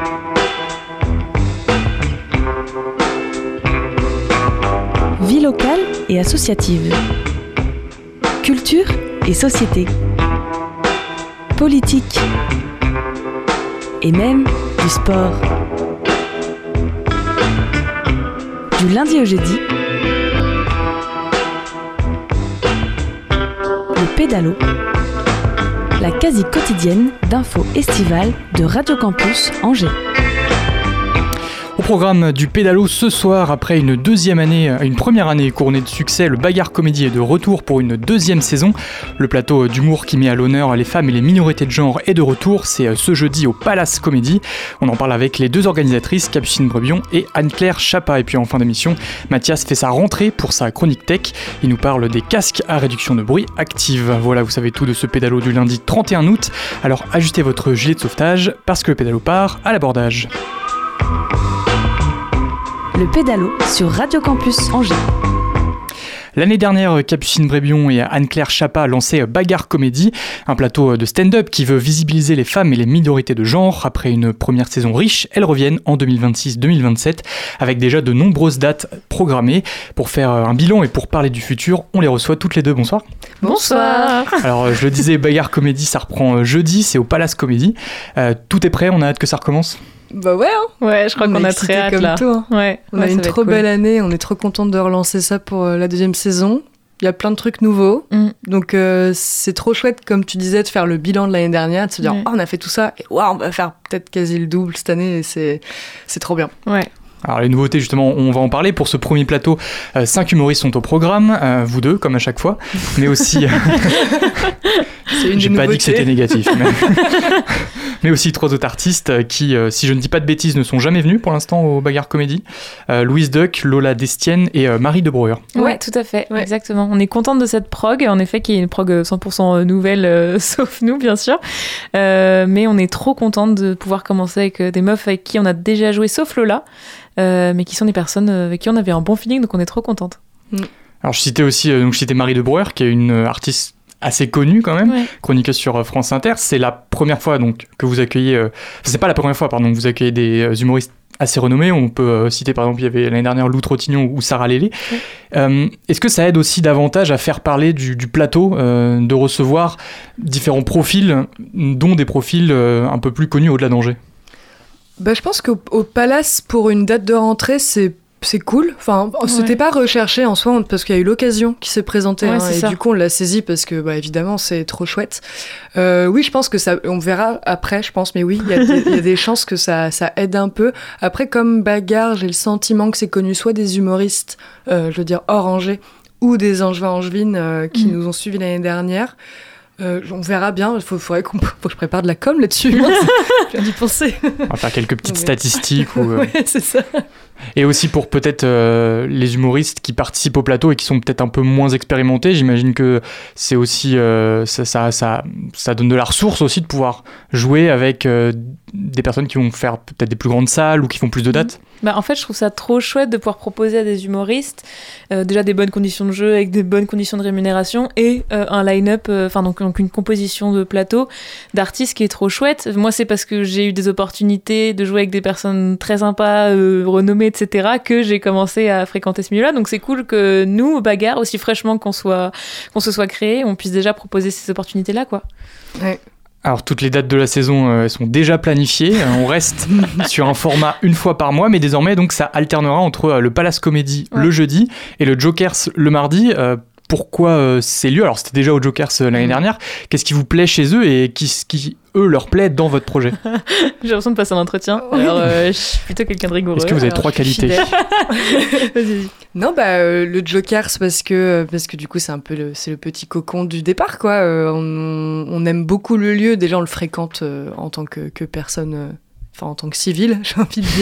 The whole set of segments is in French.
Vie locale et associative. Culture et société. Politique. Et même du sport. Du lundi au jeudi, le pédalo, la quasi quotidienne d'infos estivales de Radio Campus Angers. Au programme du pédalo ce soir, après une première année couronnée de succès, le Bagarre Comédie est de retour pour une deuxième saison. Le plateau d'humour qui met à l'honneur les femmes et les minorités de genre est de retour, c'est ce jeudi au Palace Comédie. On en parle avec les deux organisatrices, Capucine Brébion et Anne-Claire Chapa. Et puis en fin d'émission, Mathias fait sa rentrée pour sa chronique tech. Il nous parle des casques à réduction de bruit active. Voilà, vous savez tout de ce pédalo du lundi 31 août. Alors ajustez votre gilet de sauvetage parce que le pédalo part à l'abordage. Le pédalo sur Radio Campus Angers. L'année dernière, Capucine Brébion et Anne-Claire Chapa lançaient Bagarre Comédie, un plateau de stand-up qui veut visibiliser les femmes et les minorités de genre. Après une première saison riche, elles reviennent en 2026-2027 avec déjà de nombreuses dates programmées. Pour faire un bilan et pour parler du futur, on les reçoit toutes les deux. Bonsoir. Bonsoir. Alors je le disais, Bagarre Comédie, ça reprend jeudi, c'est au Palace Comédie. Tout est prêt, on a hâte que ça recommence ? Bah ouais, hein. Ouais, je crois qu'on a très hâte là. Tout, hein. Ouais, on a une trop belle année, on est trop contente de relancer ça pour la deuxième saison. Il y a plein de trucs nouveaux, donc c'est trop chouette, comme tu disais, de faire le bilan de l'année dernière, de se dire on a fait tout ça, et on va faire peut-être quasi le double cette année, et c'est trop bien. Ouais. Alors les nouveautés, justement, on va en parler. Pour ce premier plateau, 5 humoristes sont au programme, vous deux, comme à chaque fois, mais aussi... C'est une J'ai des pas nouveautés. dit que c'était négatif, mais aussi 3 autres artistes qui, si je ne dis pas de bêtises, ne sont jamais venus pour l'instant au Bagarre Comédie. Louise Duck, Lola Destienne et Marie de Breuer. Ouais, tout à fait, exactement. On est contente de cette prog, en effet, qui est une prog 100% nouvelle, sauf nous, bien sûr. Mais on est trop contente de pouvoir commencer avec des meufs avec qui on a déjà joué, sauf Lola, mais qui sont des personnes avec qui on avait un bon feeling, donc on est trop contente. Alors je citais aussi Marie de Breuer, qui est une artiste assez connue quand même, chroniqueuse sur France Inter. C'est la première fois donc que vous accueillez... c'est pas la première fois, pardon, que vous accueillez des humoristes assez renommés. On peut citer par exemple, il y avait l'année dernière Lou Trottignon ou Sarah Lélé. Est-ce que ça aide aussi davantage à faire parler du plateau, de recevoir différents profils, dont des profils un peu plus connus au-delà d'Angers? Bah, je pense qu'au Palace, pour une date de rentrée, c'est cool. Enfin, c'était pas recherché en soi, parce qu'il y a eu l'occasion qui s'est présentée, et du coup, on l'a saisi parce que, bah, évidemment, c'est trop chouette. Oui, je pense que ça, on verra après, je pense, mais oui, il y a des chances que ça aide un peu. Après, comme Bagarre, j'ai le sentiment que c'est connu soit des humoristes, je veux dire, hors Angers, ou des Angevins qui nous ont suivis l'année dernière. On verra bien, il faudrait que je prépare de la com là-dessus. J'ai dû penser. On va faire quelques petites statistiques. Ouais, c'est ça. Et aussi pour peut-être les humoristes qui participent au plateau et qui sont peut-être un peu moins expérimentés, j'imagine que c'est aussi ça donne de la ressource aussi de pouvoir jouer avec des personnes qui vont faire peut-être des plus grandes salles ou qui font plus de dates. Bah, en fait, je trouve ça trop chouette de pouvoir proposer à des humoristes déjà des bonnes conditions de jeu avec des bonnes conditions de rémunération et un line-up, donc une composition de plateau d'artistes qui est trop chouette. Moi, c'est parce que j'ai eu des opportunités de jouer avec des personnes très sympas, renommées, etc., que j'ai commencé à fréquenter ce milieu-là. Donc c'est cool que nous, Bagarre, aussi fraîchement qu'on se soit créés, on puisse déjà proposer ces opportunités-là, quoi. Ouais. Alors toutes les dates de la saison elles sont déjà planifiées, on reste sur un format une fois par mois, mais désormais donc ça alternera entre le Palace Comédie le jeudi et le Jokers le mardi. Pourquoi ces lieux? Alors c'était déjà au Jokers l'année dernière, qu'est-ce qui vous plaît chez eux et qui eux leur plaît dans votre projet? J'ai l'impression de passer un entretien, alors je suis plutôt quelqu'un de rigoureux. Est-ce que vous avez 3 qualités? Vas-y. Non, le Jokers, parce que du coup c'est un peu c'est le petit cocon du départ, quoi. On aime beaucoup le lieu, déjà on le fréquente en tant que personne, en tant que civile, j'ai envie de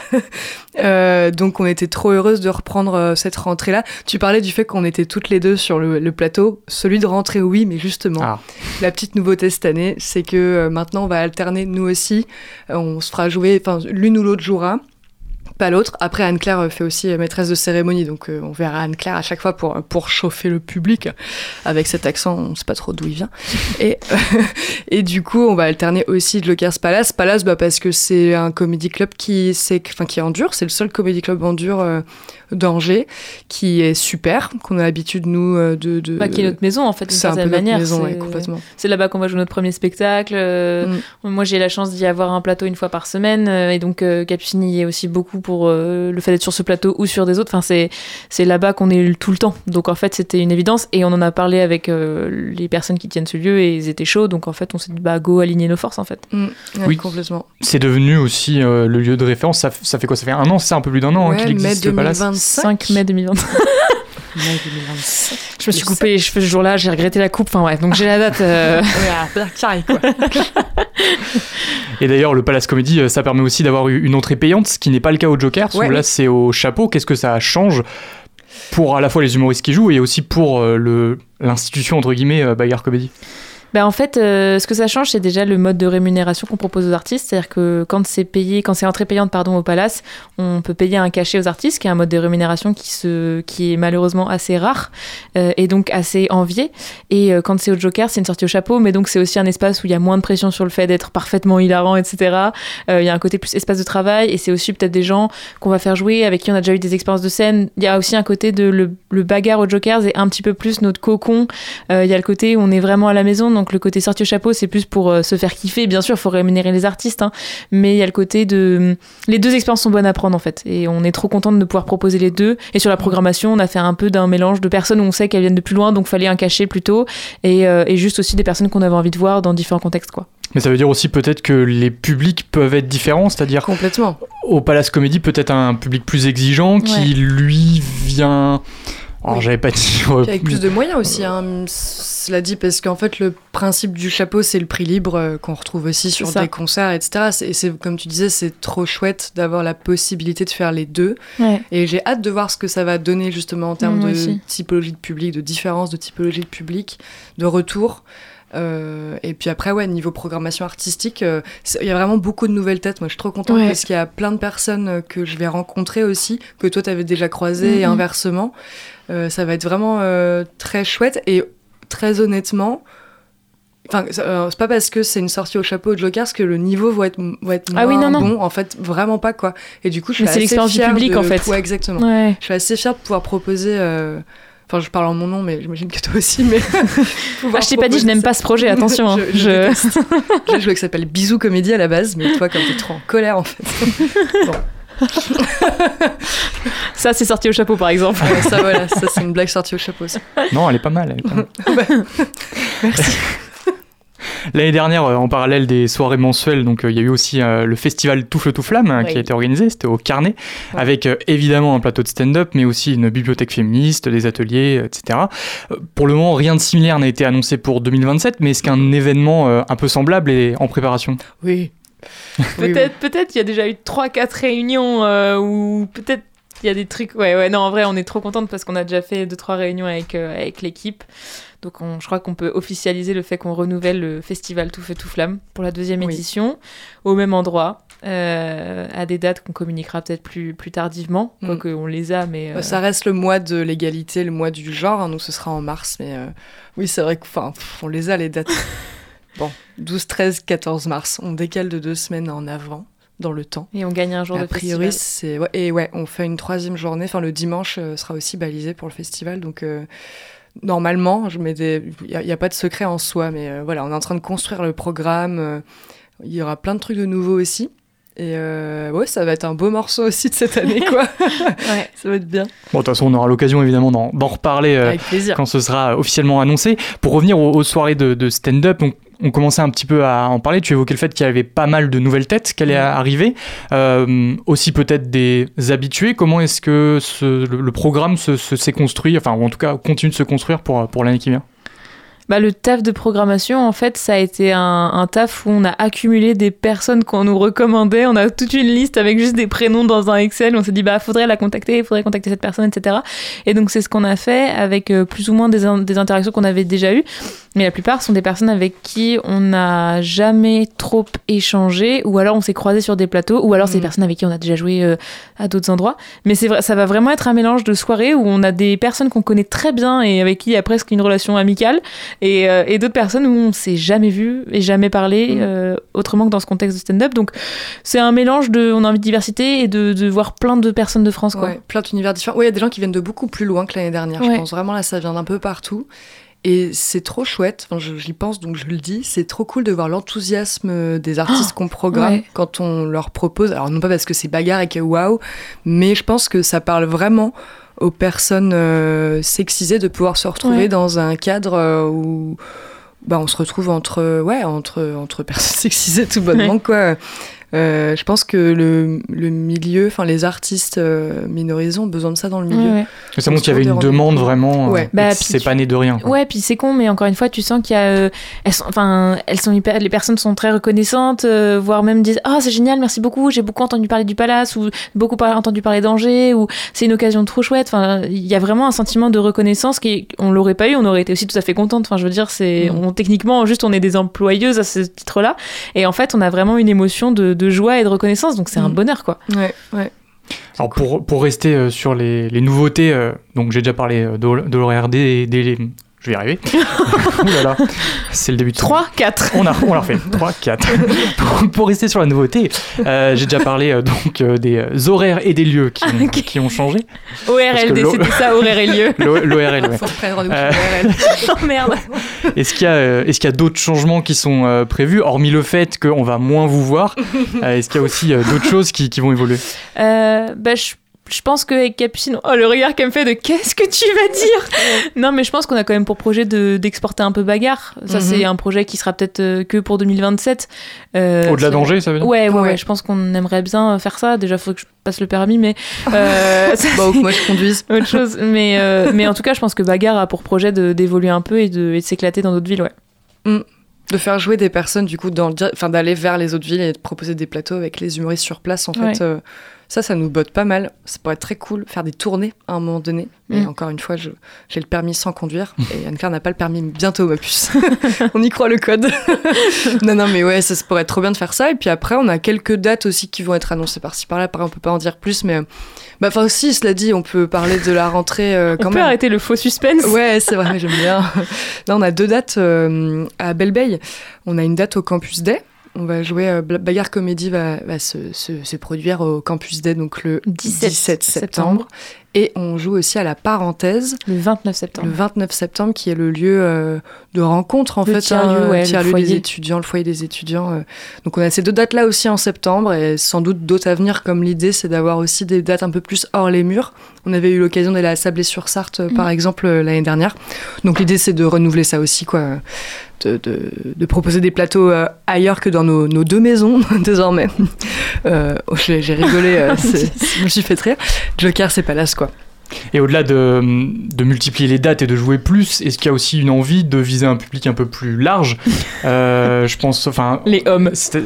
dire. Donc on était trop heureuses de reprendre cette rentrée-là. Tu parlais du fait qu'on était toutes les deux sur le plateau. Celui de rentrée, oui, mais justement, la petite nouveauté cette année, c'est que maintenant on va alterner nous aussi. On se fera jouer, l'une ou l'autre jouera. pas l'autre. Après, Anne-Claire fait aussi maîtresse de cérémonie, donc on verra Anne-Claire à chaque fois pour chauffer le public. Avec cet accent, on ne sait pas trop d'où il vient. Et du coup, on va alterner aussi Jokers Palace. Palace, parce que c'est un comedy club qui est en dur. C'est le seul comedy club en dur d'Angers, qui est super, qu'on a l'habitude, nous, qui est notre maison, en fait, d'une certaine manière. Maison, complètement. C'est là-bas qu'on va jouer notre premier spectacle. Moi, j'ai la chance d'y avoir un plateau une fois par semaine, et donc Capucine y est aussi beaucoup pour le fait d'être sur ce plateau ou sur des autres. Enfin, c'est là-bas qu'on est tout le temps. Donc, en fait, c'était une évidence, et on en a parlé avec les personnes qui tiennent ce lieu, et ils étaient chauds, donc en fait, on s'est dit, go, aligner nos forces, en fait. Oui, complètement. C'est devenu aussi le lieu de référence. Ça fait quoi ? Ça fait un an, c'est un peu plus d'un an qu'il existe le Palace. 5 mai 2025. Je me suis coupé les cheveux ce jour-là, j'ai regretté la coupe, enfin ouais, donc j'ai la date. Carré, quoi. Et d'ailleurs, le Palace Comedy, ça permet aussi d'avoir une entrée payante, ce qui n'est pas le cas au Jokers, où là c'est au chapeau. Qu'est-ce que ça change pour à la fois les humoristes qui jouent et aussi pour l'institution, entre guillemets, Bagarre Comedy ? En fait, ce que ça change, c'est déjà le mode de rémunération qu'on propose aux artistes. C'est-à-dire que quand c'est entrée payante au Palace, on peut payer un cachet aux artistes, qui est un mode de rémunération qui est malheureusement assez rare et donc assez envié. Et quand c'est au Joker, c'est une sortie au chapeau, mais donc c'est aussi un espace où il y a moins de pression sur le fait d'être parfaitement hilarant, etc. Il y a un côté plus espace de travail, et c'est aussi peut-être des gens qu'on va faire jouer, avec qui on a déjà eu des expériences de scène. Il y a aussi un côté de le bagarre au Jokers est un petit peu plus notre cocon. Il y a le côté où on est vraiment à la maison, donc le côté sortie au chapeau, c'est plus pour se faire kiffer. Bien sûr, il faut rémunérer les artistes, mais il y a le côté de... Les deux expériences sont bonnes à prendre, en fait. Et on est trop contente de pouvoir proposer les deux. Et sur la programmation, on a fait un peu d'un mélange de personnes où on sait qu'elles viennent de plus loin, donc fallait un cachet plutôt. Et juste aussi des personnes qu'on avait envie de voir dans différents contextes, quoi. Mais ça veut dire aussi peut-être que les publics peuvent être différents, c'est-à-dire... Complètement. Au Palace Comedy, peut-être un public plus exigeant qui, lui, vient... Alors, j'avais pas dit... Avec plus de moyens aussi, cela dit, parce qu'en fait, le principe du chapeau, c'est le prix libre qu'on retrouve aussi sur des concerts, etc. Et c'est, comme tu disais, c'est trop chouette d'avoir la possibilité de faire les deux. Ouais. Et j'ai hâte de voir ce que ça va donner, justement, en termes de typologie de public, de différence de typologie de public, de retour. Et puis après, niveau programmation artistique, il y a vraiment beaucoup de nouvelles têtes. Moi, je suis trop contente parce qu'il y a plein de personnes que je vais rencontrer aussi, que toi, t'avais déjà croisées et inversement. Ça va être vraiment très chouette, et très honnêtement, c'est pas parce que c'est une sortie au chapeau de Jokers que le niveau va être moins bon, en fait, vraiment pas, quoi. Et du coup, je suis assez fière du public, en fait. Ouais, exactement. Ouais. Je suis assez fière de pouvoir proposer... je parle en mon nom, mais j'imagine que toi aussi. Mais je t'ai pas dit, je n'aime pas ce projet, attention. J'ai un jouet qui s'appelle Bisous Comédie à la base, mais toi, comme t'es trop en colère, en fait. Bon. Ça, c'est sorti au chapeau, par exemple. Ça, c'est une blague sortie au chapeau aussi. Non, elle est pas mal. Merci. L'année dernière, en parallèle des soirées mensuelles, donc il y a eu aussi le festival Tout Feu Tout Flamme qui a été organisé, c'était au Carnet, avec évidemment un plateau de stand-up, mais aussi une bibliothèque féministe, des ateliers, etc. Pour le moment, rien de similaire n'a été annoncé pour 2027, mais est-ce qu'un événement un peu semblable est en préparation ? Oui. Peut-être il y a déjà eu 3-4 réunions où peut-être il y a des trucs... non, en vrai, on est trop contente parce qu'on a déjà fait 2-3 réunions avec l'équipe. Donc je crois qu'on peut officialiser le fait qu'on renouvelle le festival Tout Feu Tout Flamme pour la 2e édition, au même endroit, à des dates qu'on communiquera peut-être plus tardivement, quoique on les a, mais... Ça reste le mois de l'égalité, le mois du genre, donc ce sera en mars, mais oui, c'est vrai qu'on les a, les dates. Bon, 12, 13, 14 mars, on décale de 2 semaines en avant dans le temps. Et on gagne un jour de festival. A priori, on fait une 3e journée, le dimanche sera aussi balisé pour le festival, donc... Normalement, il n'y a pas de secret en soi, mais on est en train de construire le programme. Il y aura plein de trucs de nouveaux aussi. Et ça va être un beau morceau aussi de cette année, quoi. Ça va être bien. Bon, de toute façon, on aura l'occasion évidemment d'en reparler quand ce sera officiellement annoncé. Pour revenir aux soirées de stand-up, donc, on commençait un petit peu à en parler. Tu évoquais le fait qu'il y avait pas mal de nouvelles têtes qui allaient arriver. Aussi peut-être des habitués. Comment est-ce que le programme s'est construit, ou en tout cas continue de se construire pour l'année qui vient ? Le taf de programmation, en fait, ça a été un taf où on a accumulé des personnes qu'on nous recommandait. On a toute une liste avec juste des prénoms dans un Excel. On s'est dit, faudrait la contacter, il faudrait contacter cette personne, etc. Et donc, c'est ce qu'on a fait avec plus ou moins des interactions qu'on avait déjà eues. Mais la plupart sont des personnes avec qui on n'a jamais trop échangé, ou alors on s'est croisés sur des plateaux, ou alors c'est des personnes avec qui on a déjà joué à d'autres endroits. Mais c'est vrai, ça va vraiment être un mélange de soirées où on a des personnes qu'on connaît très bien et avec qui il y a presque une relation amicale, et d'autres personnes où on s'est jamais vu et jamais parlé autrement que dans ce contexte de stand-up. Donc c'est un mélange on a envie de diversité et de voir plein de personnes de France, quoi. Ouais, plein d'univers différents. Oui, il y a des gens qui viennent de beaucoup plus loin que l'année dernière, je pense. Vraiment, là, ça vient d'un peu partout. Et c'est trop chouette, j'y pense donc je le dis, c'est trop cool de voir l'enthousiasme des artistes qu'on programme quand on leur propose, alors non pas parce que c'est bagarre et que waouh, mais je pense que ça parle vraiment aux personnes sexisées de pouvoir se retrouver dans un cadre où on se retrouve entre personnes sexisées tout bonnement, quoi. Je pense que le milieu, les artistes minorisés ont besoin de ça dans le milieu. Ouais. Ça montre qu'il y avait une demande vraiment. C'est pas né de rien. Ouais, puis c'est con, mais encore une fois, tu sens qu'il y a, les personnes sont très reconnaissantes, voire même disent c'est génial, merci beaucoup, j'ai beaucoup entendu parler du Palace ou beaucoup entendu parler d'Angers, ou c'est une occasion trop chouette. Il y a vraiment un sentiment de reconnaissance on l'aurait pas eu, on aurait été aussi tout à fait contente. Je veux dire, techniquement, juste on est des employeuses à ce titre-là, et en fait, on a vraiment une émotion de joie et de reconnaissance, donc c'est un bonheur, quoi. Ouais. Alors pour rester sur les nouveautés, donc j'ai déjà parlé de l'ORD et des... Je vais y arriver. Ouh là là, c'est le début de 3, 4. On l'a refait. 3, 4. Pour rester sur la nouveauté, j'ai déjà parlé des horaires et des lieux qui ont changé. ORLD, c'était ça, horaires et lieux. L'ORL, ouais. Faut prendre ORL. Oh merde. Est-ce qu'il y a d'autres changements qui sont prévus, hormis le fait qu'on va moins vous voir? Est-ce qu'il y a aussi d'autres choses qui vont évoluer? Je pense qu'avec Capucine... Oh, le regard qu'elle me fait de « Qu'est-ce que tu vas dire ?» Non, mais je pense qu'on a quand même pour projet d'exporter un peu Bagarre. Ça, c'est un projet qui sera peut-être que pour 2027. Au-delà d'Angers, ça veut dire? Ouais. Je pense qu'on aimerait bien faire ça. Déjà, il faut que je passe le permis, mais... ou que moi, je conduise. Autre chose. Mais en tout cas, je pense que Bagarre a pour projet d'évoluer un peu et de s'éclater dans d'autres villes, ouais. De faire jouer des personnes, du coup, d'aller vers les autres villes et de proposer des plateaux avec les humoristes sur place, en fait... Ça nous botte pas mal. Ça pourrait être très cool, faire des tournées à un moment donné. Mais encore une fois, j'ai le permis sans conduire. Et Anne-Claire n'a pas le permis bientôt, ma puce. On y croit le code. Non, mais ouais, ça pourrait être trop bien de faire ça. Et puis après, on a quelques dates aussi qui vont être annoncées par-ci, par-là. On peut pas en dire plus, mais... si, cela dit, on peut parler de la rentrée quand même. On peut arrêter le faux suspense. Ouais, c'est vrai, j'aime bien. Là, on a 2 dates à Belle-Beille. On a une date au Campus Day. On va jouer, Bagarre Comédie va se produire au Campus Day, donc le 17 septembre. Et on joue aussi à la Parenthèse. Le 29 septembre. Le 29 septembre, qui est le lieu de rencontre, en fait. Tiers-lieu des étudiants, le foyer des étudiants. Donc on a ces 2 dates-là aussi en septembre, et sans doute d'autres à venir, comme l'idée, c'est d'avoir aussi des dates un peu plus hors les murs. On avait eu l'occasion d'aller à Sablé-sur-Sarthe, par exemple, l'année dernière. Donc l'idée, c'est de renouveler ça aussi, quoi. De proposer des plateaux ailleurs que dans nos 2 maisons, désormais. J'ai rigolé, je me suis fait rire. Joker, c'est Palace, quoi. Et au-delà de multiplier les dates et de jouer plus, est-ce qu'il y a aussi une envie de viser un public un peu plus large? Je pense, les hommes.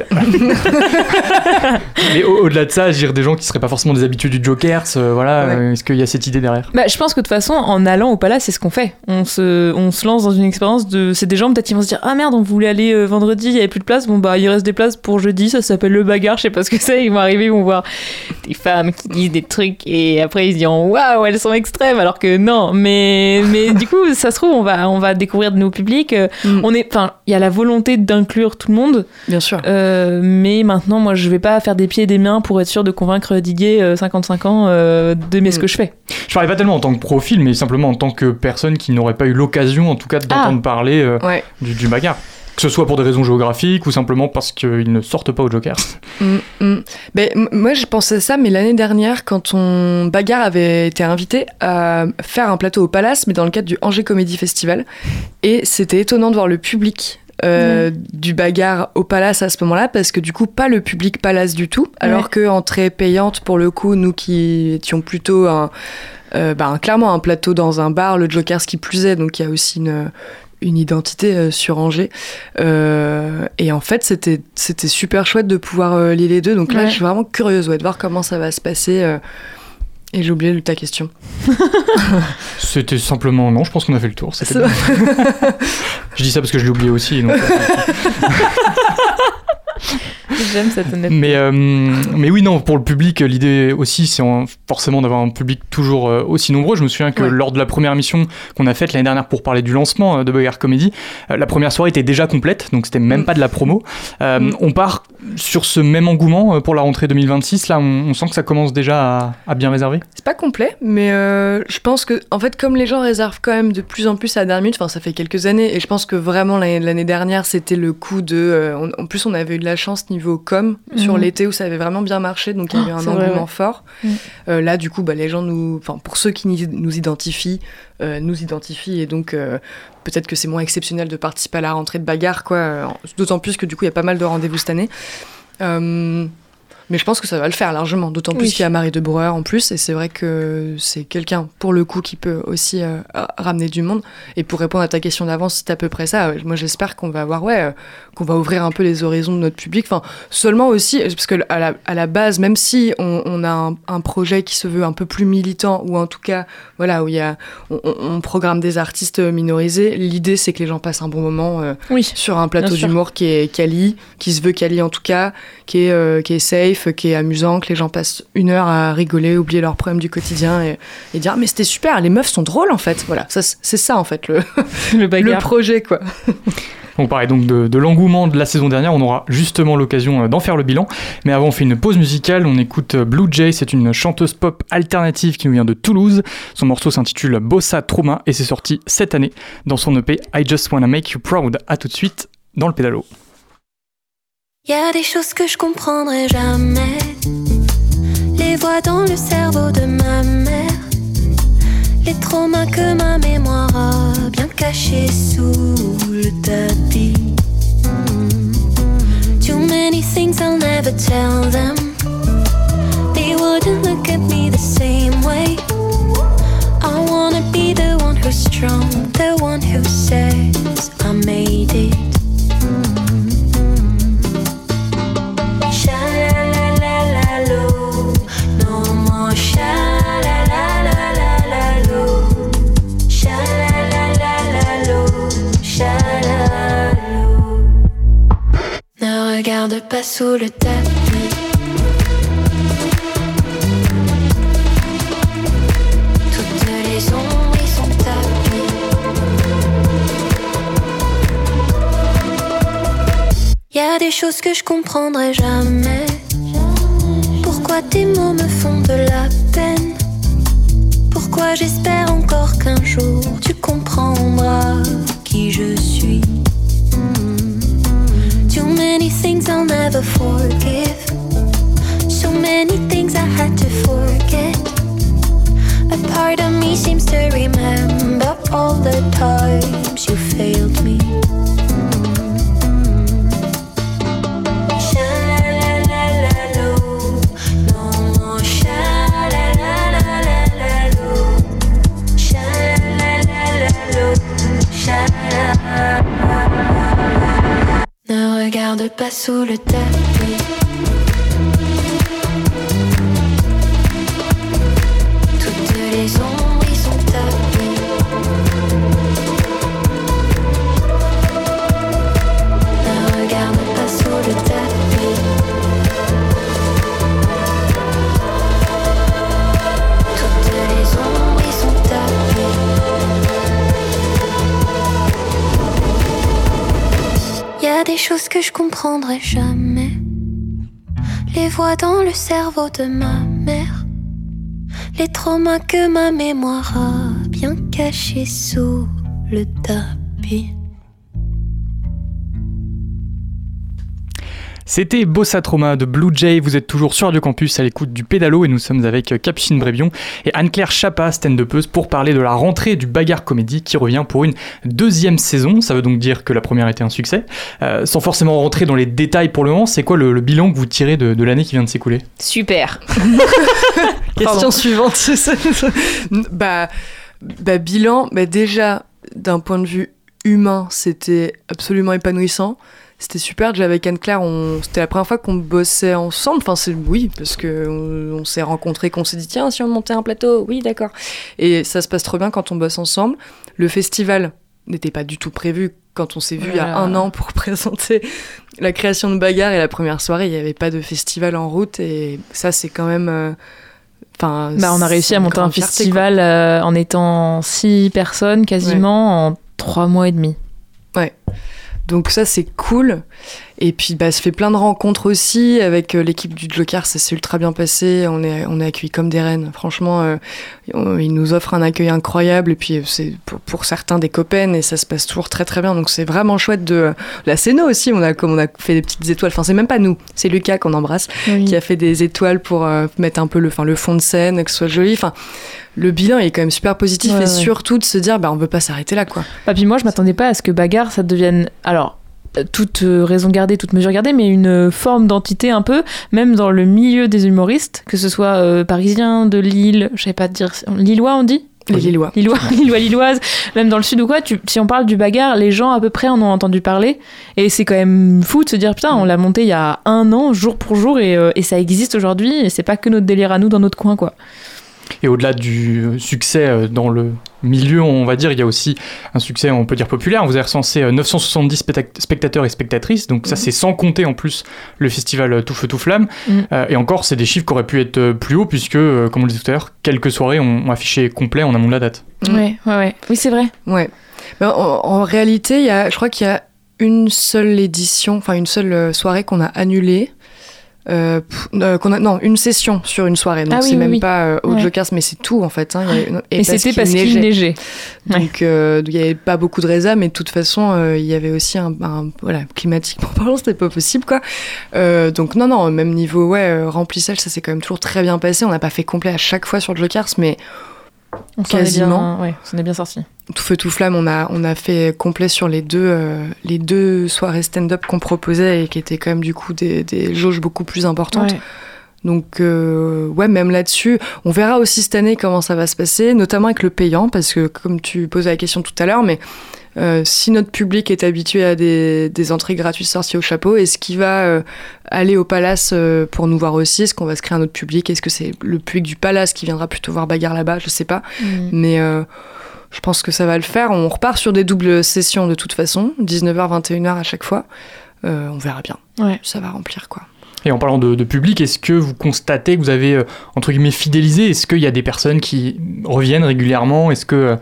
Mais au-delà de ça, je veux dire des gens qui seraient pas forcément des habitués du Jokers, est-ce qu'il y a cette idée derrière? Je pense que de toute façon, en allant au Palace, c'est ce qu'on fait. On se lance dans une expérience c'est des gens peut-être qui vont se dire merde, on voulait aller vendredi, il y avait plus de place, il reste des places pour jeudi, ça s'appelle le Bagarre, je sais pas ce que c'est, ils vont arriver, ils vont voir des femmes qui disent des trucs et après ils se diront waouh, elles sont extrêmes, alors que non, mais du coup ça se trouve on va découvrir de nouveaux publics. Il y a la volonté d'inclure tout le monde, bien sûr, mais maintenant moi je vais pas faire des pieds et des mains pour être sûr de convaincre Didier 55 ans d'aimer ce que je fais. Je parlais pas tellement en tant que profil, mais simplement en tant que personne qui n'aurait pas eu l'occasion en tout cas d'entendre parler du Bagarre. Que ce soit pour des raisons géographiques ou simplement parce qu'ils ne sortent pas au Jokers. Moi, je pensais ça, mais l'année dernière, quand Bagarre avait été invité à faire un plateau au Palace, mais dans le cadre du Angers Comedy Festival. Et c'était étonnant de voir le public du Bagarre au Palace à ce moment-là, parce que du coup, pas le public Palace du tout, alors que entrée payante, pour le coup, nous qui étions plutôt clairement un plateau dans un bar, le Jokers qui plus est, donc il y a aussi une identité sur Angers. Et en fait, c'était super chouette de pouvoir lier les deux. Donc là, je suis vraiment curieuse de voir comment ça va se passer. Et j'ai oublié ta question. C'était simplement... Non, je pense qu'on a fait le tour. C'était bien. Je dis ça parce que je l'ai oublié aussi. Donc... J'aime cette honnêteté. Mais oui, non, pour le public, l'idée aussi, c'est forcément d'avoir un public toujours aussi nombreux. Je me souviens que lors de la première émission qu'on a faite l'année dernière pour parler du lancement de Bagarre Comédie, la première soirée était déjà complète, donc c'était même pas de la promo. On part sur ce même engouement pour la rentrée 2026. Là, on sent que ça commence déjà à bien réserver. C'est pas complet, mais je pense que, en fait, comme les gens réservent quand même de plus en plus à la dernière minute, ça fait quelques années, et je pense que vraiment l'année dernière, c'était le coup de... en plus, on avait eu de la chance niveau com sur l'été où ça avait vraiment bien marché, donc il y a eu un engouement fort. Là, du coup, les gens pour ceux qui nous identifient, et donc peut-être que c'est moins exceptionnel de participer à la rentrée de Bagarre, d'autant plus que du coup, il y a pas mal de rendez-vous cette année. Mais je pense que ça va le faire largement, d'autant plus qu'il y a Marie de Breuer en plus, et c'est vrai que c'est quelqu'un, pour le coup, qui peut aussi ramener du monde. Et pour répondre à ta question d'avance, c'est à peu près ça. Moi, j'espère qu'on va avoir, qu'on va ouvrir un peu les horizons de notre public. Enfin, seulement aussi, parce que à la base, même si on a un projet qui se veut un peu plus militant, ou en tout cas, voilà, où on programme des artistes minorisés, l'idée, c'est que les gens passent un bon moment sur un plateau d'humour qui est quali, qui se veut quali en tout cas, qui est safe, qui est amusant, que les gens passent 1 heure à rigoler, oublier leurs problèmes du quotidien et dire mais c'était super, les meufs sont drôles en fait. Voilà, c'est ça en fait le projet quoi. On parlait donc de l'engouement de la saison dernière, on aura justement l'occasion d'en faire le bilan. Mais avant, on fait une pause musicale, on écoute Blue Jay, c'est une chanteuse pop alternative qui nous vient de Toulouse. Son morceau s'intitule Bossa Trauma et c'est sorti cette année dans son EP I Just Wanna Make You Proud. À tout de suite dans le pédalo. Y a des choses que je comprendrai jamais, les voix dans le cerveau de ma mère, les traumas que ma mémoire a bien cachés sous le tapis. Too many things I'll never tell them, they wouldn't look at me the same way. I wanna be the one who's strong, the one who says I made it. Ne regarde pas sous le tapis. Toutes les ombres y sont tapies. Y a des choses que je comprendrai jamais. Pourquoi tes mots me font de la peine? Pourquoi j'espère encore qu'un jour tu comprendras qui je suis? Too many things I'll never forgive, so many things I had to forget. A part of me seems to remember all the times you failed me. Ne regarde pas sous le tapis. Toutes les ombres y sont tapies. Ne regarde pas sous le tapis. Toutes les ombres y sont tapies. Y a des choses que je comprendrai jamais, les voix dans le cerveau de ma mère, les traumas que ma mémoire a bien cachés sous le tapis. C'était Bossa Trauma de Blue Jay, vous êtes toujours sur Radio Campus à l'écoute du pédalo et nous sommes avec Capucine Brébion et Anne-Claire Chapa, stand-upeuse, pour parler de la rentrée du Bagarre Comédie qui revient pour une 2e saison. Ça veut donc dire que la première était un succès. Sans forcément rentrer dans les détails pour le moment, c'est quoi le bilan que vous tirez de l'année qui vient de s'écouler? Super. Question suivante. Bilan, déjà d'un point de vue humain, c'était absolument épanouissant. C'était super. Déjà avec Anne-Claire, c'était la première fois qu'on bossait ensemble. Enfin, oui, parce qu'on s'est rencontrés, qu'on s'est dit tiens, si on montait un plateau, oui, d'accord. Et ça se passe trop bien quand on bosse ensemble. Le festival n'était pas du tout prévu quand on s'est vu il y a 1 an pour présenter la création de Bagarre et la première soirée. Il n'y avait pas de festival en route et ça, c'est quand même... on a réussi à monter un festival en étant 6 personnes quasiment en 3 mois et demi. Ouais. Donc ça, c'est cool. Et puis, ça fait plein de rencontres aussi avec l'équipe du Joker. Ça s'est ultra bien passé. On est accueillis comme des reines. Franchement, ils nous offrent un accueil incroyable. Et puis, c'est pour certains des copains et ça se passe toujours très très bien. Donc, c'est vraiment chouette de... La Céno aussi, on a fait des petites étoiles. Enfin, c'est même pas nous. C'est Lucas qu'on embrasse, qui a fait des étoiles pour mettre un peu le fond de scène, que ce soit joli. Enfin, le bilan est quand même super positif et surtout de se dire, on veut pas s'arrêter là, quoi. Puis moi, je m'attendais pas à ce que Bagarre, ça devienne... Alors... toute raison gardée, toute mesure gardée, mais une forme d'entité un peu, même dans le milieu des humoristes, que ce soit parisiens, de Lille, je savais pas te dire, Lillois on dit ? Les Lillois. Lilloises, même dans le sud ou quoi, si on parle du Bagarre, les gens à peu près en ont entendu parler, et c'est quand même fou de se dire, putain, on l'a monté il y a 1 an, jour pour jour, et ça existe aujourd'hui, et c'est pas que notre délire à nous dans notre coin, quoi. Et au-delà du succès dans le milieu, on va dire, il y a aussi un succès, on peut dire, populaire. Vous avez recensé 970 spectateurs et spectatrices, donc ça, c'est sans compter en plus le festival Tout Feu Tout Flamme. Et encore, c'est des chiffres qui auraient pu être plus hauts, puisque, comme on le disait tout à l'heure, quelques soirées ont affiché complet en amont de la date. Ouais. Oui, c'est vrai. Ouais. Mais en réalité, je crois qu'il y a une seule édition, enfin une seule soirée qu'on a annulée. Une session sur une soirée, donc c'est pas au Jokers, mais c'est tout en fait. Et c'était parce qu'il neigeait. Donc il n'y avait pas beaucoup de résa, mais de toute façon il y avait aussi climatiquement parlant, c'était pas possible quoi. Donc non, même niveau remplissage, ça s'est quand même toujours très bien passé. On n'a pas fait complet à chaque fois sur le Jokers, mais quasiment. On s'en est bien sorti. Tout Feu Tout Flamme, on a fait complet sur les deux soirées stand-up qu'on proposait et qui étaient quand même du coup des jauges beaucoup plus importantes. Ouais. Donc même là-dessus, on verra aussi cette année comment ça va se passer, notamment avec le payant, parce que comme tu posais la question tout à l'heure, mais si notre public est habitué à des entrées gratuites sorties au chapeau, est-ce qu'il va aller au Palace pour nous voir aussi ? Est-ce qu'on va se créer un autre public ? Est-ce que c'est le public du Palace qui viendra plutôt voir Bagarre là-bas ? Je sais pas. Mais je pense que ça va le faire. On repart sur des doubles sessions de toute façon, 19h, 21h à chaque fois. On verra bien. Ouais. Ça va remplir, quoi. Et en parlant de public, est-ce que vous constatez que vous avez, entre guillemets, fidélisé ? Est-ce qu'il y a des personnes qui reviennent régulièrement ? Est-ce que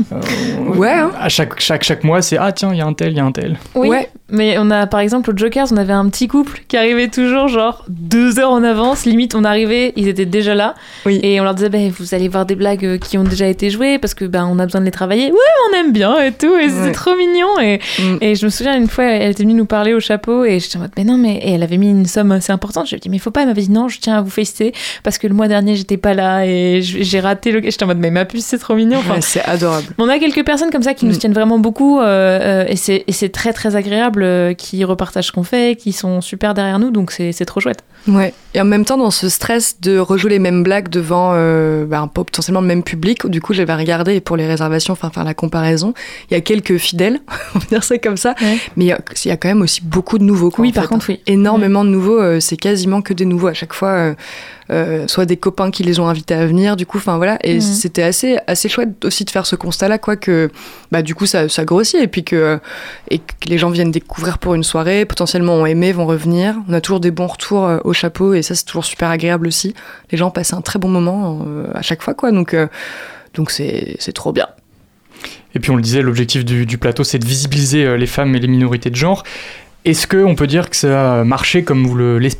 à chaque mois, c'est « Ah tiens, il y a un tel ». Oui, mais on a, par exemple, au Jokers, on avait un petit couple qui arrivait toujours genre 2 heures en avance. Limite, on arrivait, ils étaient déjà là. Oui. Et on leur disait « Vous allez voir des blagues qui ont déjà été jouées parce que on a besoin de les travailler. » Ouais, on aime bien et tout. Et c'était trop mignon. Et je me souviens, une fois, elle était venue nous parler au chapeau et j'étais en mode « Mais non, mais... » Et elle avait mis une somme assez importante. Je lui ai dit, mais il faut pas. Elle m'avait dit, non, je tiens à vous féliciter parce que le mois dernier, j'étais pas là et j'ai raté le... J'étais en mode, mais ma puce, c'est trop mignon. Enfin, c'est adorable. On a quelques personnes comme ça qui nous tiennent vraiment beaucoup et c'est très, très agréable, qui repartagent ce qu'on fait, qui sont super derrière nous, donc c'est trop chouette. Ouais. Et en même temps, dans ce stress de rejouer les mêmes blagues devant potentiellement le même public, du coup, j'avais regardé pour les réservations, faire la comparaison. Il y a quelques fidèles, on va dire ça comme ça, mais il y a quand même aussi beaucoup de nouveaux. Oui, par contre, oui. Énormément de nouveaux, c'est quasiment que des nouveaux à chaque fois, soit des copains qui les ont invités à venir, du coup, et c'était assez chouette aussi de faire ce constat-là, quoi, que du coup ça grossit et que les gens viennent découvrir pour une soirée, potentiellement ont aimé, vont revenir. On a toujours des bons retours au chapeau et ça c'est toujours super agréable aussi. Les gens passent un très bon moment à chaque fois, quoi, donc c'est trop bien. Et puis on le disait, l'objectif du plateau, c'est de visibiliser les femmes et les minorités de genre. Est-ce qu'on peut dire que ça a marché comme vous l'espériez ?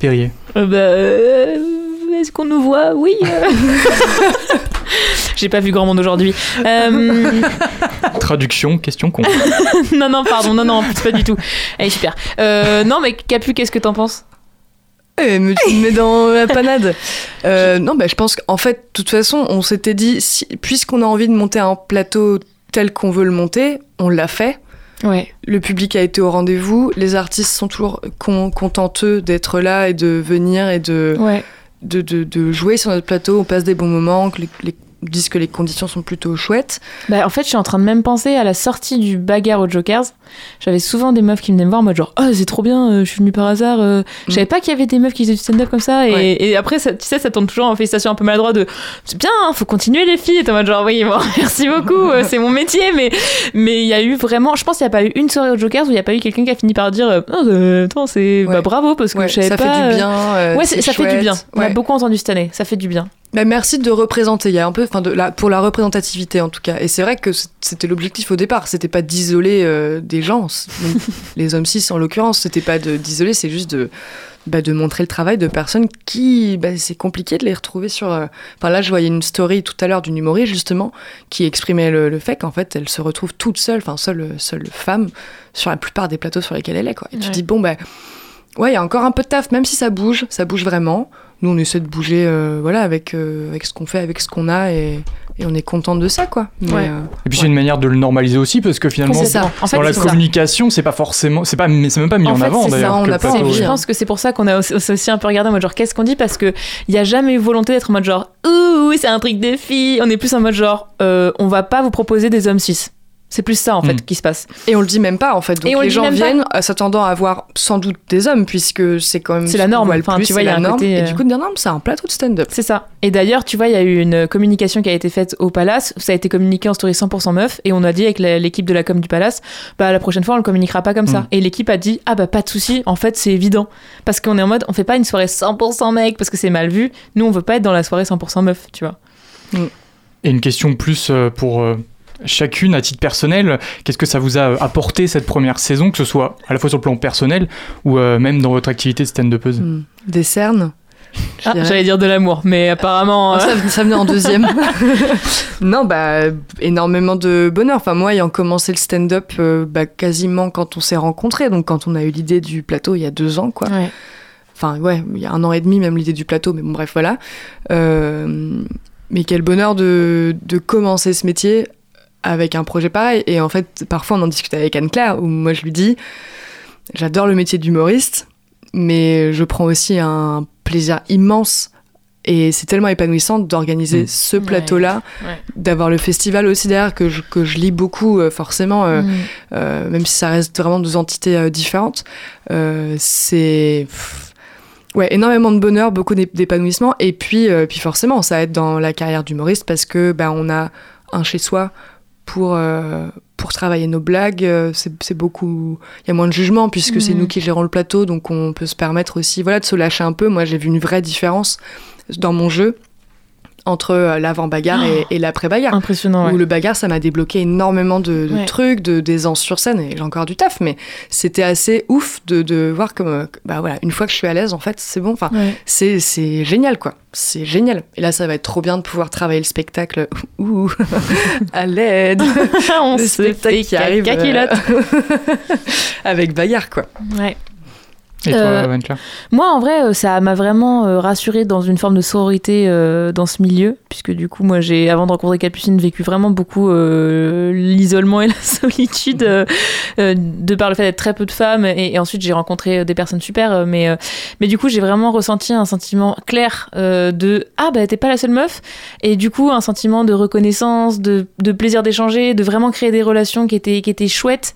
Est-ce qu'on nous voit ? Oui. J'ai pas vu grand monde aujourd'hui. Traduction, question con. non, pardon, non, pas du tout. Allez, super. Non, mais Capu, qu'est-ce que t'en penses ? Tu me mets dans la panade. Je pense qu'en fait, de toute façon, on s'était dit, puisqu'on a envie de monter un plateau tel qu'on veut le monter, on l'a fait. Ouais. Le public a été au rendez-vous, les artistes sont toujours contenteux d'être là et de venir et de jouer sur notre plateau, on passe des bons moments, que disent que les conditions sont plutôt chouettes. En fait, je suis en train de même penser à la sortie du bagarre aux Jokers. J'avais souvent des meufs qui venaient me voir en mode genre « Oh, c'est trop bien, je suis venue par hasard. Je savais pas qu'il y avait des meufs qui faisaient du stand-up comme ça. » Et après, ça, tu sais, ça tourne toujours en félicitations un peu maladroit de « C'est bien, faut continuer les filles. » Et t'es en mode genre « Oui, bon, merci beaucoup, c'est mon métier. » Mais il y a eu vraiment... Je pense qu'il n'y a pas eu une soirée aux Jokers où il n'y a pas eu quelqu'un qui a fini par dire « Oh, attends, c'est... bravo, parce que je savais pas... » Ça fait du bien. Ça fait du bien. On a beaucoup entendu cette année. Ça fait du bien. Merci de représenter. Il y a un peu, pour la représentativité en tout cas. Et c'est vrai que c'était l'objectif au départ. C'était pas d'isoler des gens, les hommes cis en l'occurrence. C'était pas d'isoler, c'est juste de montrer le travail de personnes qui, c'est compliqué de les retrouver sur. Là, je voyais une story tout à l'heure d'une humoriste justement qui exprimait le fait qu'en fait, elle se retrouve toute seule, seule femme sur la plupart des plateaux sur lesquels elle est. Quoi. Et tu te dis il y a encore un peu de taf, même si ça bouge vraiment. Nous, on essaie de bouger avec ce qu'on fait, avec ce qu'on a, et on est contente de ça, quoi. Et puis c'est une manière de le normaliser aussi, parce que finalement, dans la communication, c'est même pas mis en avant, d'ailleurs. Je pense que c'est pour ça qu'on a aussi un peu regardé en mode genre, qu'est-ce qu'on dit, parce qu'il n'y a jamais eu volonté d'être en mode genre, ouh, c'est un truc des filles. On est plus en mode genre, on va pas vous proposer des hommes cis. C'est plus ça, en fait, qui se passe. Et on le dit même pas, en fait. Donc les gens viennent s'attendant à avoir sans doute des hommes, puisque c'est quand même... C'est la norme. Tu vois, il y a un côté... Et du coup, de dire non, c'est un plateau de stand-up. C'est ça. Et d'ailleurs, tu vois, il y a eu une communication qui a été faite au Palace. Ça a été communiqué en story 100% meuf. Et on a dit avec l'équipe de la com du Palace, la prochaine fois, on le communiquera pas comme ça. Et l'équipe a dit, pas de souci. En fait, c'est évident. Parce qu'on est en mode, on fait pas une soirée 100% mec parce que c'est mal vu. Nous, on veut pas être dans la soirée 100% meuf, tu vois. Et une question plus pour... chacune, à titre personnel, qu'est-ce que ça vous a apporté cette première saison, que ce soit à la fois sur le plan personnel ou même dans votre activité de stand-upeuse? Des cernes. J'allais dire de l'amour, mais apparemment... Ça venait en deuxième. Non, énormément de bonheur. Enfin, moi, ayant commencé le stand-up quasiment quand on s'est rencontrés, donc quand on a eu l'idée du plateau il y a 2 ans, quoi. Ouais. Enfin, il y a 1 an et demi même l'idée du plateau, mais bon, bref, voilà. Mais quel bonheur de commencer ce métier avec un projet pareil. Et en fait, parfois, on en discute avec Anne-Claire, où moi, je lui dis, j'adore le métier d'humoriste, mais je prends aussi un plaisir immense. Et c'est tellement épanouissant d'organiser ce plateau-là, d'avoir le festival aussi derrière, que je lis beaucoup, forcément, même si ça reste vraiment 2 entités différentes. C'est... énormément de bonheur, beaucoup d'épanouissement. Et puis forcément, ça aide dans la carrière d'humoriste, parce que on a un chez-soi pour travailler nos blagues, c'est beaucoup... Il y a moins de jugement, puisque c'est nous qui gérons le plateau, donc on peut se permettre aussi de se lâcher un peu. Moi, j'ai vu une vraie différence dans mon jeu entre l'avant-bagarre et l'après-bagarre. Impressionnant, Où le bagarre, ça m'a débloqué énormément de trucs, d'aisance sur scène, et j'ai encore du taf, mais c'était assez ouf de voir comme, une fois que je suis à l'aise, en fait, c'est bon, c'est génial, quoi. C'est génial. Et là, ça va être trop bien de pouvoir travailler le spectacle. Ouh, à l'aide. On le spectacle qui arrive avec bagarre, quoi. Ouais. Et toi, Anne-Claire ? Moi, en vrai, ça m'a vraiment rassurée dans une forme de sororité dans ce milieu, puisque du coup, moi, j'ai, avant de rencontrer Capucine, vécu vraiment beaucoup l'isolement et la solitude de par le fait d'être très peu de femmes, et ensuite j'ai rencontré des personnes super, mais du coup, j'ai vraiment ressenti un sentiment clair de « Ah, t'es pas la seule meuf », et du coup, un sentiment de reconnaissance, de plaisir d'échanger, de vraiment créer des relations qui étaient chouettes,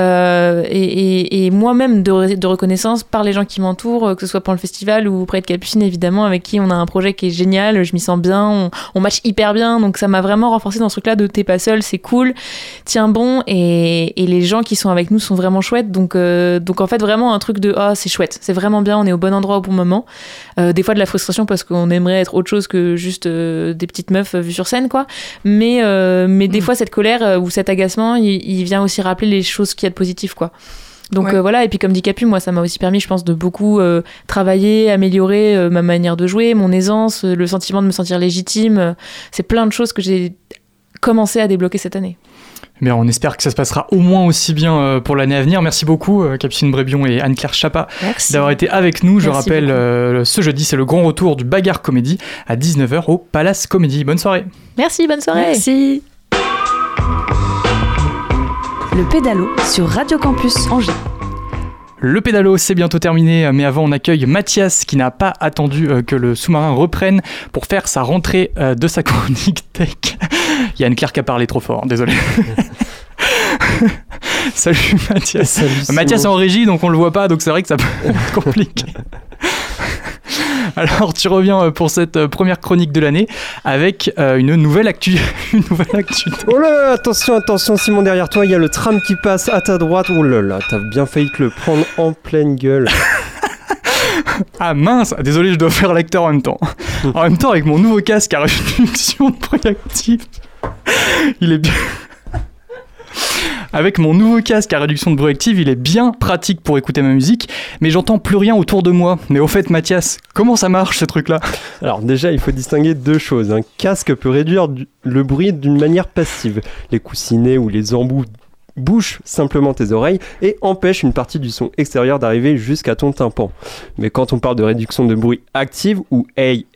et moi-même de reconnaissance par les gens qui m'entourent, que ce soit pour le festival ou près de Capucine, évidemment, avec qui on a un projet qui est génial, je m'y sens bien, on match hyper bien, donc ça m'a vraiment renforcé dans ce truc-là de t'es pas seul, c'est cool, tiens bon, et les gens qui sont avec nous sont vraiment chouettes, donc en fait vraiment un truc de c'est chouette, c'est vraiment bien, on est au bon endroit au bon moment, des fois de la frustration parce qu'on aimerait être autre chose que juste des petites meufs vues sur scène, quoi, mais des fois cette colère ou cet agacement, il vient aussi rappeler les choses qu'il y a de positif, quoi. Donc voilà, et puis comme dit Capu, moi ça m'a aussi permis, je pense, de beaucoup travailler, améliorer ma manière de jouer, mon aisance, le sentiment de me sentir légitime, c'est plein de choses que j'ai commencé à débloquer cette année. Mais on espère que ça se passera au moins aussi bien pour l'année à venir. Merci beaucoup Capucine Brébion et Anne-Claire Chapa d'avoir été avec nous. Je rappelle, ce jeudi c'est le grand retour du Bagarre Comédie à 19h au Palace Comédie. Bonne soirée. Merci, bonne soirée. Merci. Le pédalo sur Radio Campus Angers. Le pédalo, c'est bientôt terminé, mais avant on accueille Mathias qui n'a pas attendu que le sous-marin reprenne pour faire sa rentrée de sa chronique tech. Il y a Anne-Claire qui a parlé trop fort, désolé. Salut Mathias. Salut, Mathias est en régie donc on le voit pas, donc c'est vrai que ça peut être compliqué. Alors tu reviens pour cette première chronique de l'année avec une nouvelle actu. Oh là là, attention Simon, derrière toi il y a le tram qui passe à ta droite. Oh là là, t'as bien failli te le prendre en pleine gueule. Ah mince, désolé, je dois faire l'acteur en même temps. En même temps avec mon nouveau casque à réduction de bruit actif. Il est bien... Avec mon nouveau casque à réduction de bruit active, il est bien pratique pour écouter ma musique, mais j'entends plus rien autour de moi. Mais au fait, Mathias, comment ça marche ce truc-là ? Alors déjà, il faut distinguer deux choses. Un casque peut réduire le bruit d'une manière passive. Les coussinets ou les embouts bouche simplement tes oreilles et empêche une partie du son extérieur d'arriver jusqu'à ton tympan. Mais quand on parle de réduction de bruit active ou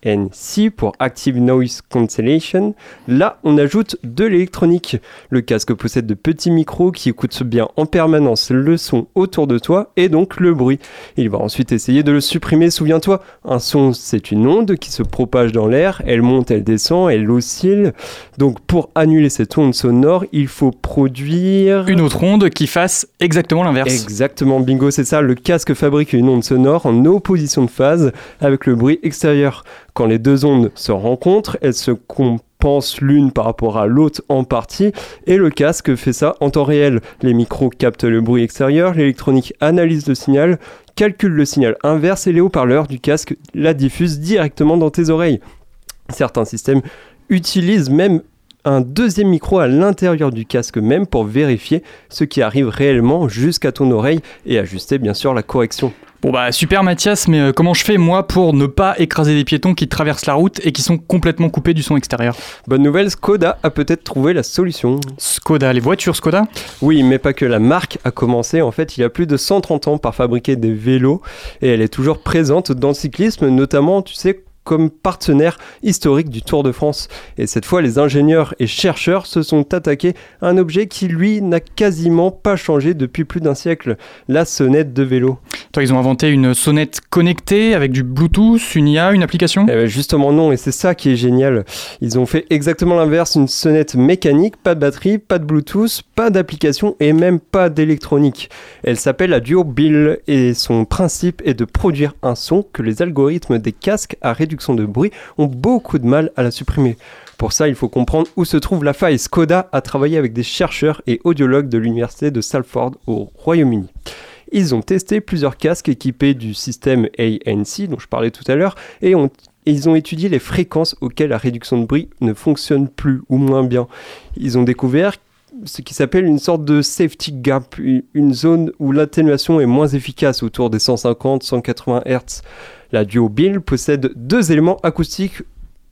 ANC pour Active Noise Cancellation, là on ajoute de l'électronique. Le casque possède de petits micros qui écoutent bien en permanence le son autour de toi et donc le bruit. Il va ensuite essayer de le supprimer. Souviens-toi, un son c'est une onde qui se propage dans l'air, elle monte, elle descend, elle oscille. Donc pour annuler cette onde sonore, il faut produire une autre onde qui fasse exactement l'inverse. Exactement, bingo, c'est ça. Le casque fabrique une onde sonore en opposition de phase avec le bruit extérieur. Quand les deux ondes se rencontrent, elles se compensent l'une par rapport à l'autre en partie et le casque fait ça en temps réel. Les micros captent le bruit extérieur, l'électronique analyse le signal, calcule le signal inverse et les haut-parleurs du casque la diffusent directement dans tes oreilles. Certains systèmes utilisent même un deuxième micro à l'intérieur du casque même pour vérifier ce qui arrive réellement jusqu'à ton oreille et ajuster bien sûr la correction. Bon bah super Mathias, mais comment je fais moi pour ne pas écraser des piétons qui traversent la route et qui sont complètement coupés du son extérieur ? Bonne nouvelle, Skoda a peut-être trouvé la solution. Skoda, les voitures Skoda ? Oui, mais pas que, la marque a commencé, en fait il y a plus de 130 ans par fabriquer des vélos et elle est toujours présente dans le cyclisme, notamment tu sais comme partenaire historique du Tour de France. Et cette fois, les ingénieurs et chercheurs se sont attaqués à un objet qui, lui, n'a quasiment pas changé depuis plus d'un siècle, la sonnette de vélo. Toi, ils ont inventé une sonnette connectée avec du Bluetooth, une IA, une application ? Justement non, et c'est ça qui est génial. Ils ont fait exactement l'inverse, une sonnette mécanique, pas de batterie, pas de Bluetooth, pas d'application et même pas d'électronique. Elle s'appelle la DuoBill et son principe est de produire un son que les algorithmes des casques à réduction de bruit ont beaucoup de mal à la supprimer. Pour ça, il faut comprendre où se trouve la faille. Skoda a travaillé avec des chercheurs et audiologues de l'université de Salford au Royaume-Uni. Ils ont testé plusieurs casques équipés du système ANC dont je parlais tout à l'heure et ils ont étudié les fréquences auxquelles la réduction de bruit ne fonctionne plus ou moins bien. Ils ont découvert ce qui s'appelle une sorte de safety gap, une zone où l'atténuation est moins efficace autour des 150-180 Hz. La DuoBill possède deux éléments acoustiques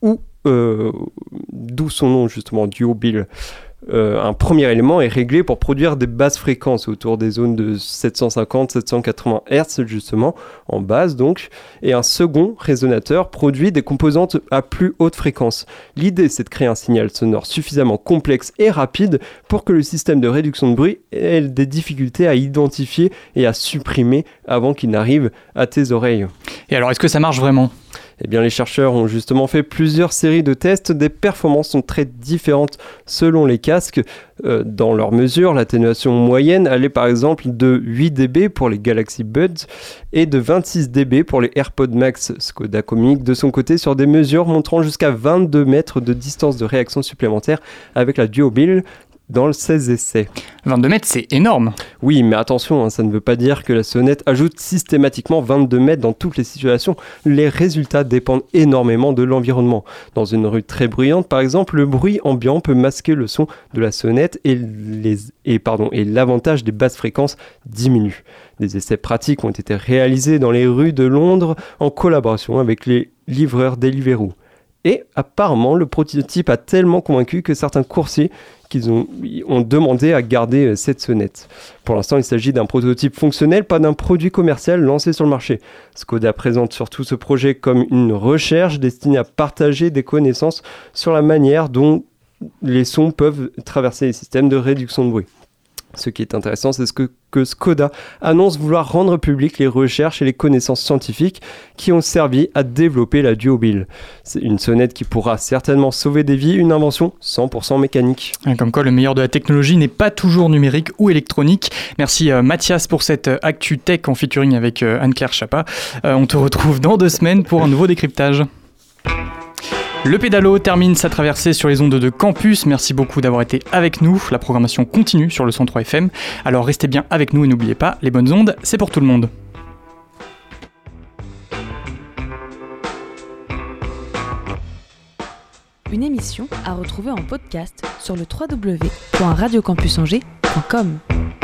d'où son nom justement, DuoBill. Un premier élément est réglé pour produire des basses fréquences autour des zones de 750-780 Hz justement, en basse donc, et un second résonateur produit des composantes à plus haute fréquence. L'idée c'est de créer un signal sonore suffisamment complexe et rapide pour que le système de réduction de bruit ait des difficultés à identifier et à supprimer avant qu'il n'arrive à tes oreilles. Et alors est-ce que ça marche vraiment ? Eh bien, les chercheurs ont justement fait plusieurs séries de tests. Des performances sont très différentes selon les casques. Dans leurs mesures, l'atténuation moyenne allait par exemple de 8 dB pour les Galaxy Buds et de 26 dB pour les AirPods Max. Skoda communique de son côté sur des mesures montrant jusqu'à 22 mètres de distance de réaction supplémentaire avec la DuoBill dans 16 essais. 22 mètres, c'est énorme. Oui, mais attention, ça ne veut pas dire que la sonnette ajoute systématiquement 22 mètres dans toutes les situations. Les résultats dépendent énormément de l'environnement. Dans une rue très bruyante, par exemple, le bruit ambiant peut masquer le son de la sonnette et l'avantage des basses fréquences diminue. Des essais pratiques ont été réalisés dans les rues de Londres en collaboration avec les livreurs Deliveroo. Et apparemment, le prototype a tellement convaincu que certains coursiers ont demandé à garder cette sonnette. Pour l'instant, il s'agit d'un prototype fonctionnel, pas d'un produit commercial lancé sur le marché. Skoda présente surtout ce projet comme une recherche destinée à partager des connaissances sur la manière dont les sons peuvent traverser les systèmes de réduction de bruit. Ce qui est intéressant, c'est que Škoda annonce vouloir rendre public les recherches et les connaissances scientifiques qui ont servi à développer la Duobill. C'est une sonnette qui pourra certainement sauver des vies, une invention 100% mécanique. Comme quoi, le meilleur de la technologie n'est pas toujours numérique ou électronique. Merci Mathias pour cette Actu Tech en featuring avec Anne-Claire Chapa. On te retrouve dans 2 semaines pour un nouveau décryptage. Le pédalo termine sa traversée sur les ondes de campus. Merci beaucoup d'avoir été avec nous. La programmation continue sur le 103 FM. Alors restez bien avec nous et n'oubliez pas, les bonnes ondes, c'est pour tout le monde. Une émission à retrouver en podcast sur le www.radiocampusangers.com.